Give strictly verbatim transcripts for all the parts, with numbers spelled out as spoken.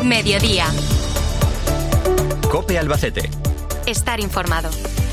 Mediodía. COPE Albacete. Estar informado.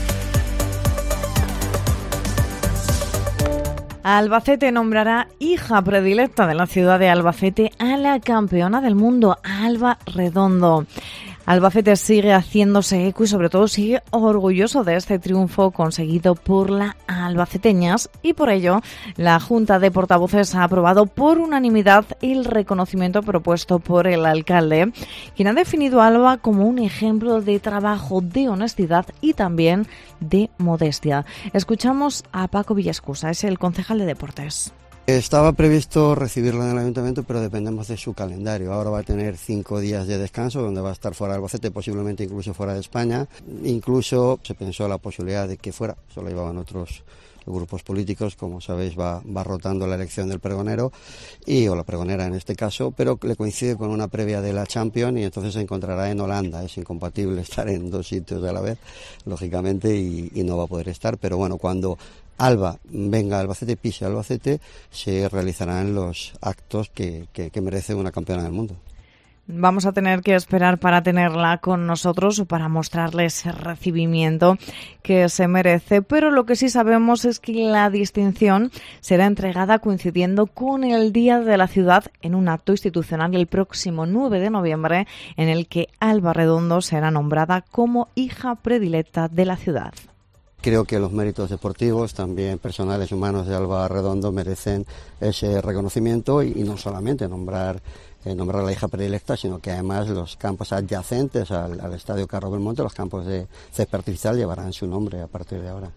Albacete nombrará hija predilecta de la ciudad de Albacete a la campeona del mundo, Alba Redondo. Albacete sigue haciéndose eco y sobre todo sigue orgulloso de este triunfo conseguido por las albaceteñas y por ello la Junta de Portavoces ha aprobado por unanimidad el reconocimiento propuesto por el alcalde, quien ha definido a Alba como un ejemplo de trabajo, de honestidad y también de modestia. Escuchamos a Paco Villascusa, es el concejal de Deportes. Estaba previsto recibirla en el ayuntamiento, pero dependemos de su calendario. Ahora va a tener cinco días de descanso, donde va a estar fuera de Albacete, posiblemente incluso fuera de España. Incluso se pensó la posibilidad de que fuera, solo llevaban otros grupos políticos, como sabéis va, va rotando la elección del pregonero, y o la pregonera en este caso, pero le coincide con una previa de la Champions y entonces se encontrará en Holanda. Es incompatible estar en dos sitios a la vez, lógicamente, y, y no va a poder estar, pero bueno, cuando Alba venga a Albacete, pise a Albacete, se realizarán los actos que, que, que merece una campeona del mundo. Vamos a tener que esperar para tenerla con nosotros o para mostrarle ese recibimiento que se merece, pero lo que sí sabemos es que la distinción será entregada coincidiendo con el Día de la Ciudad en un acto institucional el próximo nueve de noviembre, en el que Alba Redondo será nombrada como hija predilecta de la ciudad. Creo que los méritos deportivos, también personales y humanos de Alba Redondo merecen ese reconocimiento y, y no solamente nombrar, eh, nombrar a la hija predilecta, sino que además los campos adyacentes al, al Estadio Carlos Belmonte, los campos de césped artificial, llevarán su nombre a partir de ahora.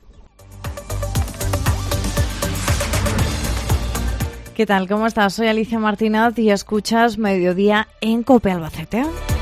¿Qué tal? ¿Cómo estás? Soy Alicia Martínez y escuchas Mediodía en COPE Albacete.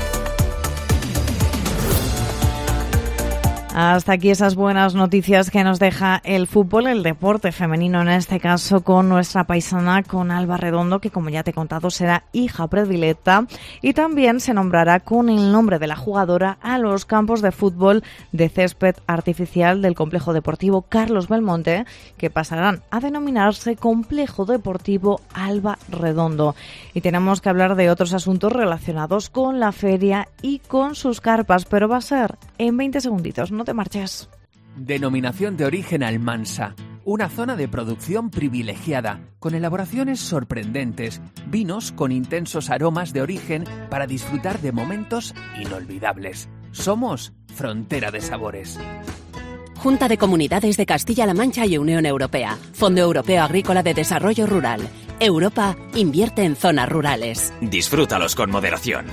Hasta aquí esas buenas noticias que nos deja el fútbol, el deporte femenino en este caso, con nuestra paisana, con Alba Redondo, que como ya te he contado será hija predilecta, y también se nombrará con el nombre de la jugadora a los campos de fútbol de césped artificial del complejo deportivo Carlos Belmonte, que pasarán a denominarse Complejo Deportivo Alba Redondo. Y tenemos que hablar de otros asuntos relacionados con la feria y con sus carpas, pero va a ser en veinte segunditos, no te marches. Denominación de origen Almansa, una zona de producción privilegiada, con elaboraciones sorprendentes, vinos con intensos aromas de origen para disfrutar de momentos inolvidables. Somos Frontera de Sabores. Junta de Comunidades de Castilla-La Mancha y Unión Europea. Fondo Europeo Agrícola de Desarrollo Rural. Europa invierte en zonas rurales. Disfrútalos con moderación.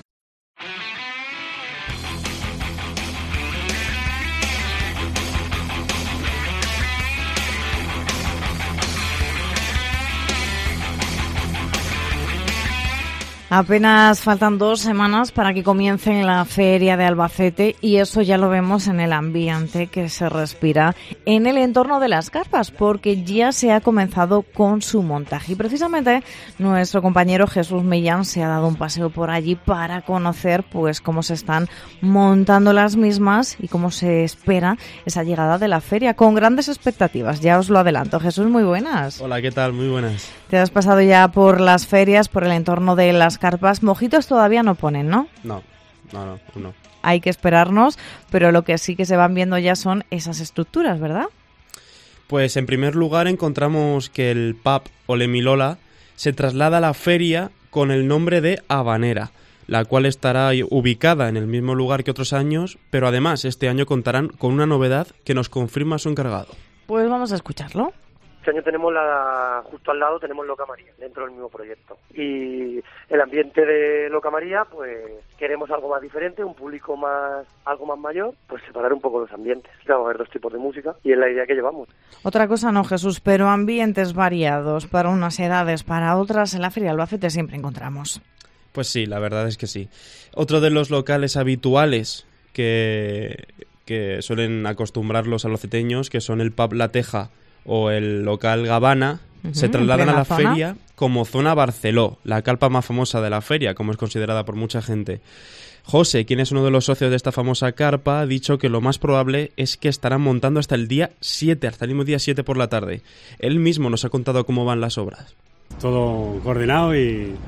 Apenas faltan dos semanas para que comience la Feria de Albacete y eso ya lo vemos en el ambiente que se respira en el entorno de las carpas, porque ya se ha comenzado con su montaje. Y precisamente nuestro compañero Jesús Millán se ha dado un paseo por allí para conocer pues cómo se están montando las mismas y cómo se espera esa llegada de la feria, con grandes expectativas. Ya os lo adelanto. Jesús, muy buenas. Hola, ¿qué tal? Muy buenas. Te has pasado ya por las ferias, por el entorno de las carpas. Mojitos todavía no ponen, ¿no? No, no, no, no. Hay que esperarnos, pero lo que sí que se van viendo ya son esas estructuras, ¿verdad? Pues en primer lugar encontramos que el pub Ole Mi Lola se traslada a la feria con el nombre de Habanera, la cual estará ubicada en el mismo lugar que otros años, pero además este año contarán con una novedad que nos confirma su encargado. Pues vamos a escucharlo. Este año tenemos la, justo al lado tenemos Loca María, dentro del mismo proyecto. Y el ambiente de Loca María, pues queremos algo más diferente, un público más, algo más mayor, pues separar un poco los ambientes. Claro, va a haber dos tipos de música y es la idea que llevamos. Otra cosa no, Jesús, pero ambientes variados, para unas edades, para otras, en la Feria de Albacete siempre encontramos. Pues sí, la verdad es que sí. Otro de los locales habituales que, que suelen acostumbrar los albaceteños, que son el pub La Teja o el local Gabana, uh-huh, se trasladan a la zona? feria como zona Barceló, la carpa más famosa de la feria, como es considerada por mucha gente. José, quien es uno de los socios de esta famosa carpa, ha dicho que lo más probable es que estarán montando hasta el día siete, hasta el mismo día siete por la tarde. Él mismo nos ha contado cómo van las obras. Todo coordinado y,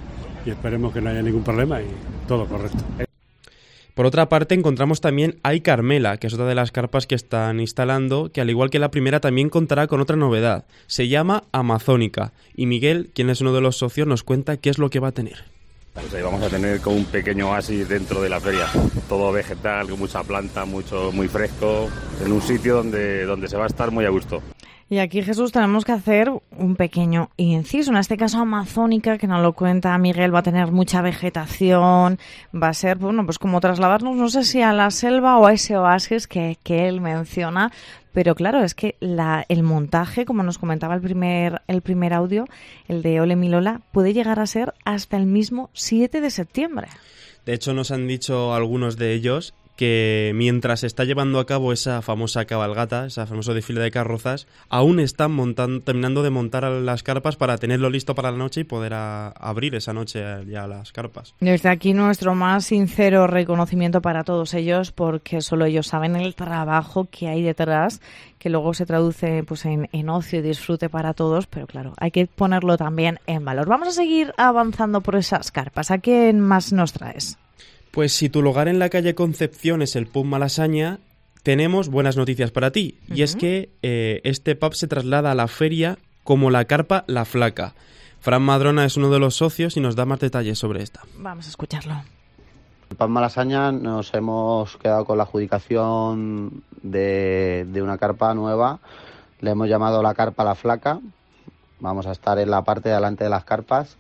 y esperemos que no haya ningún problema y todo correcto. Por otra parte, encontramos también Ay Carmela, que es otra de las carpas que están instalando, que al igual que la primera también contará con otra novedad. Se llama Amazónica. Y Miguel, quien es uno de los socios, nos cuenta qué es lo que va a tener. Pues ahí vamos a tener como un pequeño oasis dentro de la feria. Todo vegetal, con mucha planta, mucho, muy fresco, en un sitio donde, donde se va a estar muy a gusto. Y aquí, Jesús, tenemos que hacer un pequeño inciso. En este caso, Amazónica, que nos lo cuenta Miguel, va a tener mucha vegetación, va a ser, bueno, pues como trasladarnos, no sé si a la selva o a ese oasis que, que él menciona, pero claro, es que la, el montaje, como nos comentaba el primer, el primer audio, el de Ole Mi Lola, puede llegar a ser hasta el mismo siete de septiembre. De hecho, nos han dicho algunos de ellos que mientras se está llevando a cabo esa famosa cabalgata, ese famoso desfile de carrozas, aún están montando, terminando de montar las carpas para tenerlo listo para la noche y poder a, abrir esa noche ya las carpas. Desde aquí nuestro más sincero reconocimiento para todos ellos, porque solo ellos saben el trabajo que hay detrás, que luego se traduce pues en, en ocio y disfrute para todos, pero claro, hay que ponerlo también en valor. Vamos a seguir avanzando por esas carpas. ¿A quién más nos traes? Pues si tu lugar en la calle Concepción es el pub Malasaña, tenemos buenas noticias para ti. Uh-huh. Y es que eh, este pub se traslada a la feria como la carpa La Flaca. Fran Madrona es uno de los socios y nos da más detalles sobre esta. Vamos a escucharlo. El pub Malasaña nos hemos quedado con la adjudicación de, de una carpa nueva. Le hemos llamado la carpa La Flaca. Vamos a estar en la parte de delante de las carpas.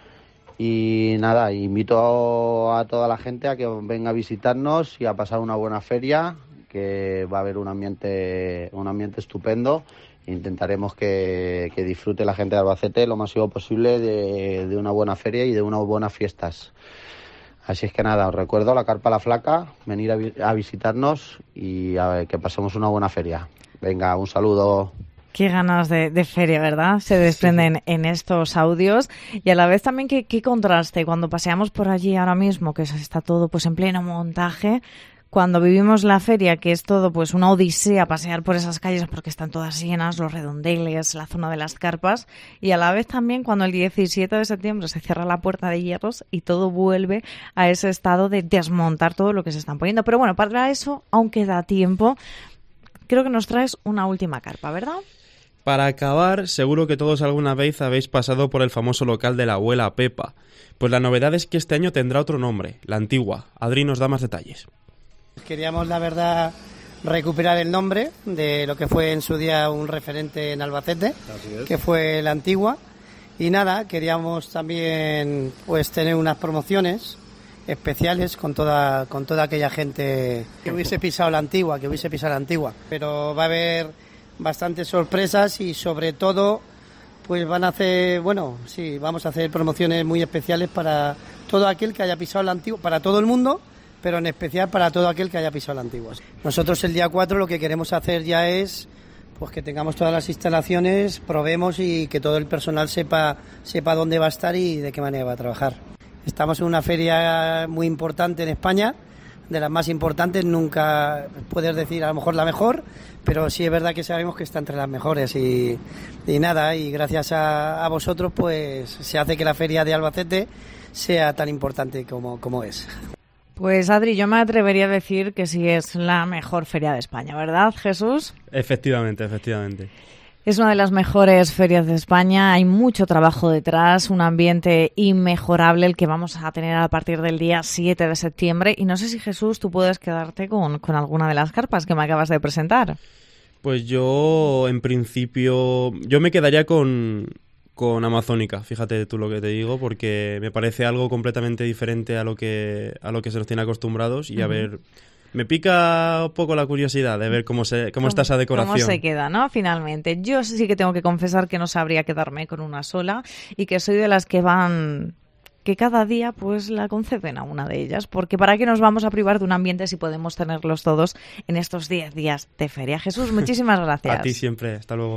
Y nada, invito a toda la gente a que venga a visitarnos y a pasar una buena feria, que va a haber un ambiente un ambiente estupendo. Intentaremos que, que disfrute la gente de Albacete lo máximo posible de, de una buena feria y de unas buenas fiestas. Así es que nada, os recuerdo la carpa La Flaca, venir a, vi- a visitarnos y a ver, que pasemos una buena feria. Venga, un saludo. Qué ganas de, de feria, ¿verdad? Se desprenden sí. en estos audios y a la vez también qué, qué contraste cuando paseamos por allí ahora mismo, que está todo pues en pleno montaje, cuando vivimos la feria, que es todo pues una odisea pasear por esas calles porque están todas llenas, los redondeles, la zona de las carpas, y a la vez también cuando el diecisiete de septiembre se cierra la puerta de hierros y todo vuelve a ese estado de desmontar todo lo que se están poniendo. Pero bueno, para eso aún queda tiempo. Creo que nos traes una última carpa, ¿verdad? Para acabar, seguro que todos alguna vez habéis pasado por el famoso local de la abuela Pepa. Pues la novedad es que este año tendrá otro nombre, La Antigua. Adri nos da más detalles. Queríamos, la verdad, recuperar el nombre de lo que fue en su día un referente en Albacete, que fue La Antigua. Y nada, queríamos también pues tener unas promociones especiales con toda con toda aquella gente que hubiese pisado La Antigua, que hubiese pisado La Antigua. Pero va a haber bastantes sorpresas y sobre todo pues van a hacer, bueno, sí, vamos a hacer promociones muy especiales para todo aquel que haya pisado La Antigua, para todo el mundo, pero en especial para todo aquel que haya pisado La Antigua. Nosotros el día cuatro lo que queremos hacer ya es pues que tengamos todas las instalaciones, probemos y que todo el personal sepa sepa dónde va a estar y de qué manera va a trabajar. Estamos en una feria muy importante en España, de las más importantes, nunca puedes decir a lo mejor la mejor, pero sí es verdad que sabemos que está entre las mejores y, y nada, y gracias a, a vosotros pues se hace que la feria de Albacete sea tan importante como, como es. Pues Adri, yo me atrevería a decir que sí es la mejor feria de España, ¿verdad, Jesús? Efectivamente, efectivamente. Es una de las mejores ferias de España, hay mucho trabajo detrás, un ambiente inmejorable el que vamos a tener a partir del día siete de septiembre. Y no sé si, Jesús, tú puedes quedarte con, con alguna de las carpas que me acabas de presentar. Pues yo, en principio, yo me quedaría con, con Amazónica, fíjate tú lo que te digo, porque me parece algo completamente diferente a lo que, a lo que se nos tiene acostumbrados y uh-huh. a ver... Me pica un poco la curiosidad de ver cómo se cómo está esa decoración. Cómo se queda, ¿no? Finalmente. Yo sí que tengo que confesar que no sabría quedarme con una sola y que soy de las que van... que cada día pues la conceden a una de ellas, porque ¿para qué nos vamos a privar de un ambiente si podemos tenerlos todos en estos diez días de feria? Jesús, muchísimas gracias. A ti siempre, hasta luego.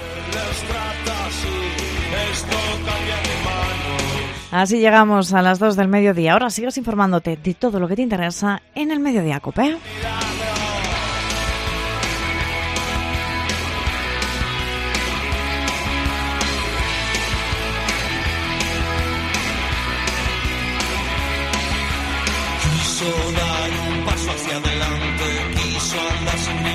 Así llegamos a las dos del mediodía. Ahora sigues informándote de todo lo que te interesa en el Mediodía Cope. quiso dar un paso hacia adelante, quiso andar sin